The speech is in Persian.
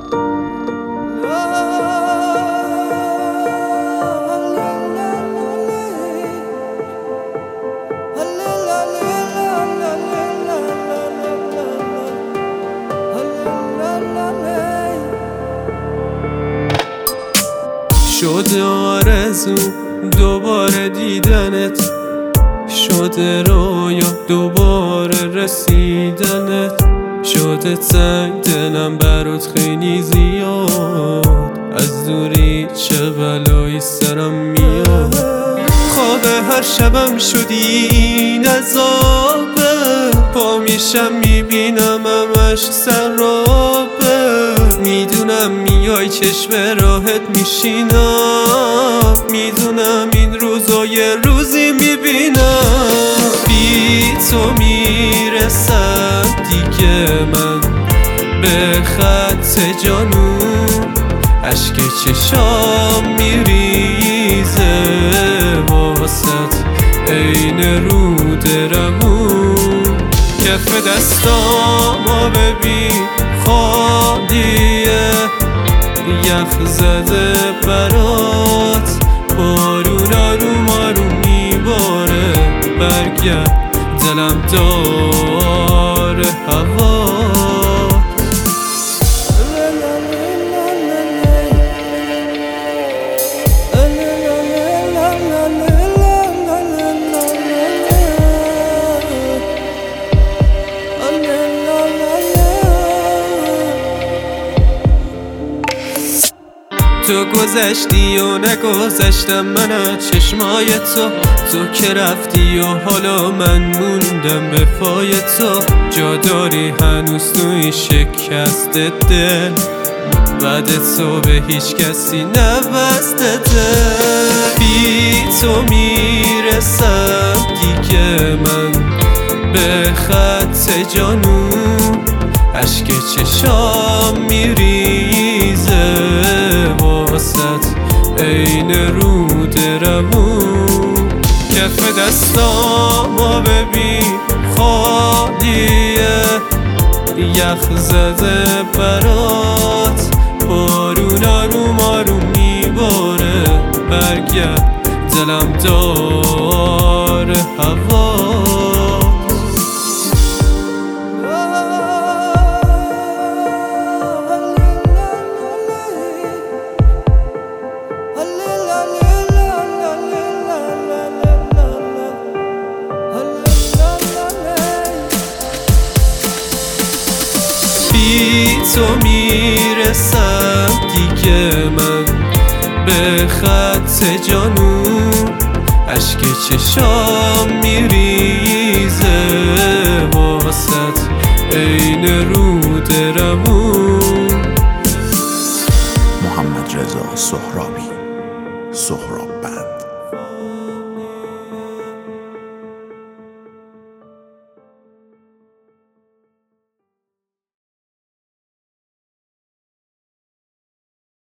شده آرزو دوباره دیدنت، شده رویا دوباره رسیدنت، شده تنگ دلم برات خیلی زیاد، از دوری چه بلایی سرم میاد. خواب هر شبم شدی این عذابه، پا میشم میبینم همش سرابه، میدونم میای چشم راحت میشینم، میدونم این روزای روزی میبینم، بی تو میرسم دیگه من به خط جانون، اشک چشام میریزه واسط عین رود روون، کف دستامو ببین خالیه، یخ زده برات، بارون آروم آروم میباره، برگرد دلم داره هوا. تو گذشتی و نگذشتم من از چشمای تو که رفتی و حالا من موندم به پای تو، جا داری هنوز توی شکست دل، بعد تو به هیچ کسی نبسته دل، بی تو میرسم دیگه من به خط جانون، اشک چشام میریزه واسط عین رود روون، کف دستامو ببین خالیه، یخ زده برات، بارون آروم آروم میباره، برگرد دلم داره هوا. بی تو میرسم دیگه من به خط جانون، اشک چشام میریزه واسط عین رود روون. محمد رضا سهرابی، سهراب بند.